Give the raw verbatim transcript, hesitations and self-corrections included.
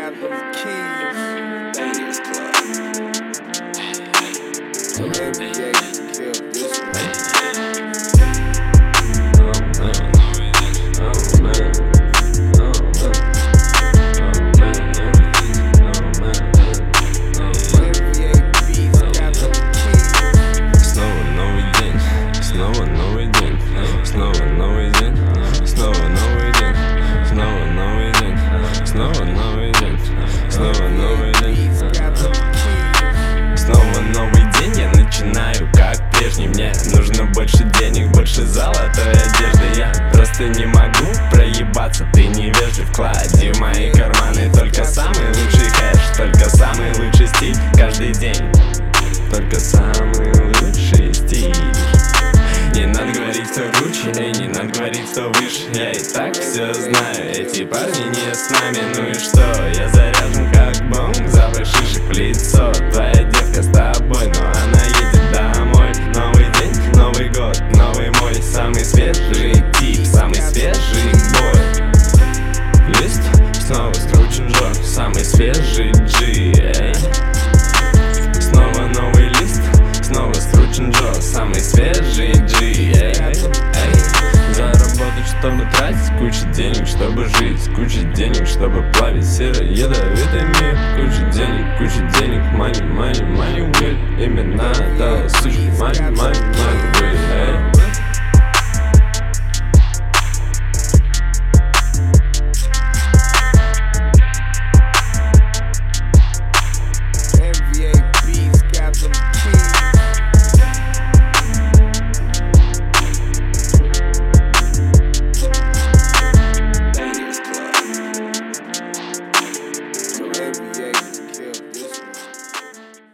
got them keys. Vegas Club. Maybe they can kill this one. Снова новый день, снова новый день, снова новый день, снова новый день, снова новый день, снова новый день, снова новый день. Я начинаю как прежний. Мне нужно больше денег, больше золотой одежды. Я просто не могу проебаться, ты невежлив. Клади в мои карманы только самый лучший кэш, только самый лучший стиль каждый день, только самый лучший стиль. Не надо говорить, кто круче, эй, не надо говорить, кто выше. Я и так все знаю, эти парни не с нами. Ну и что, я заряжен как бомб, запах шишек в лицо. Твоя девка с тобой, но она едет домой. Новый день, Новый год, новый мой самый свежий тип, самый свежий бой. Лист снова скручен жор, самый свежий джи, эй. Снова новый лист, снова скручен Джо, самый свежий джи, эй, эй. Заработать, чтобы тратить, куча денег, чтобы жить, куча денег, чтобы плавить серый ядовитый мир. Куча денег, куча денег, money, money, money, weed. Именно та суть, money, money, money,